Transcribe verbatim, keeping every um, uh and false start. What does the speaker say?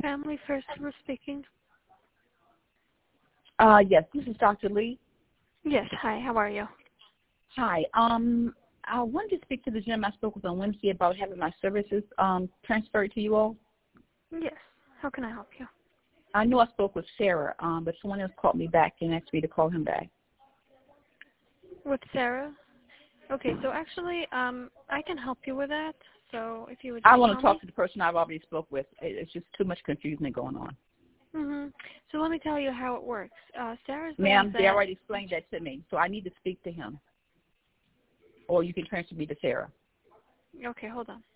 Family First was speaking. Uh, yes, this is Doctor Lee. Yes, hi, how are you? Hi. Um, I wanted to speak to the gentleman I spoke with on Wednesday about having my services um, transferred to you all. Yes, how can I help you? I know I spoke with Sarah, um, but someone else called me back and asked me to call him back. With Sarah? Okay, so actually, um, I can help you with that. So if you would I just want tell to talk me. to the person I've already spoke with. It- It's just too much confusion going on. Mm-hmm. So let me tell you how it works. Uh, Sarah's the Ma'am, one they that... already explained that to me, so I need to speak to him. Or you can transfer me to Sarah. Okay, hold on.